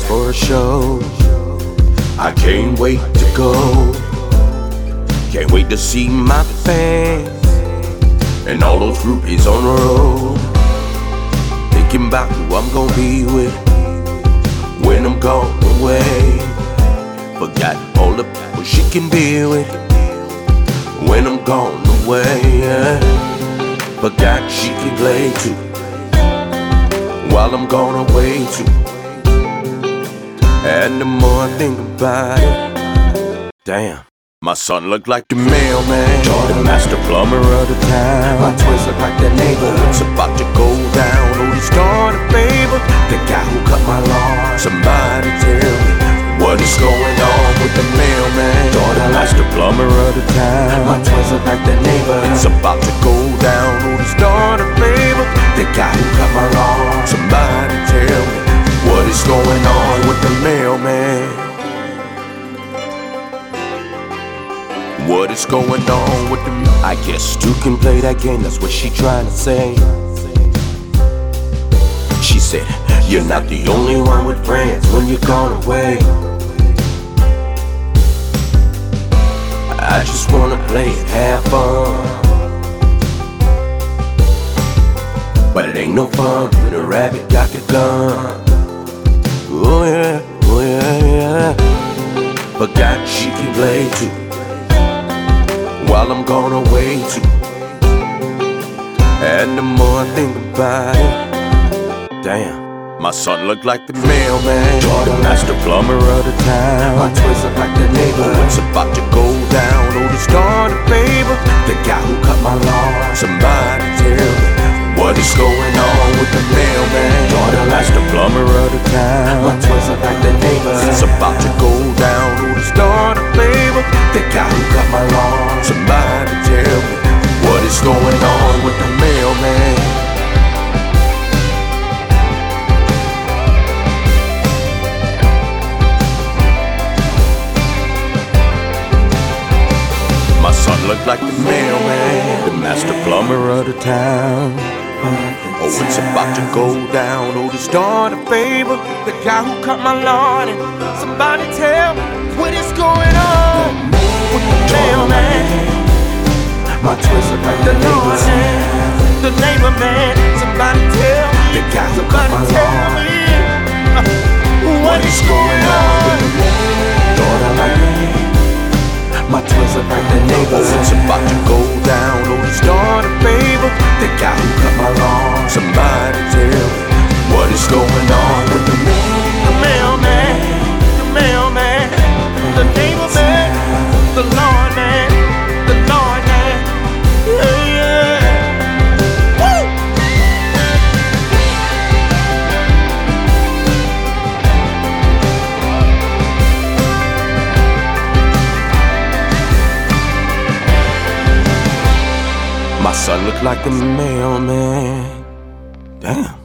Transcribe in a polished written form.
tickets for a show. I can't wait to go. Can't wait to see my fans and all those groupies on the road. Thinking about who I'm gonna be with when I'm gone away. Forgot all the people she can be with when I'm gone away. Forgot she can play too while I'm gone away too. And the more I think about it, damn, my son look like the mailman, the master plumber of the town. My twins look like the neighbor. It's about to go down. Oh, he's starting to favor the guy who cut my lawn. Somebody tell me what is going on with the mailman, the master plumber of the town. My twins look like the neighbor. It's about to go down. Oh, he's starting to favor the guy who cut my lawn. Somebody tell me what is going on with the mailman. What is going on with the I guess two can play that game, that's what she trying to say. She said, you're not the only one with friends when you're gone away. I just wanna play and have fun, but it ain't no fun when a rabbit got the gun. Oh yeah, oh yeah, yeah. Forgot she can play too while I'm gone away too. And the more I think about it, damn, my son look like the mailman, the master plumber of the town. My twins look like the neighbor. It's about to go down. Oh, the star to favor the guy who cut my lawn. Somebody tell me what is going on with the mailman, the master plumber of the town. My twins look like the neighbor. It's about to go down. Oh, the star to favor the guy who cut my lawn. Somebody tell me what is going on with the mailman. My son look like the mailman, the master plumber of the town. Oh, it's about to go down. Oh, the star to favor the guy who cut my lawn. And somebody tell me what is going on with the mailman. My twins look like the neighbors, the neighbor man. Somebody tell me, the guy who cut my tell lawn. me what is going on. Lord, I like it. My twins look like the neighbors. Oh, it's about to go down. Oh, the star to favor the guy who cut my lawn. Somebody tell me what is going on with the mailman, the mailman, the neighbor man, the Lord man, the Lord man. Yeah, yeah. Woo! My son look like the mailman. Damn.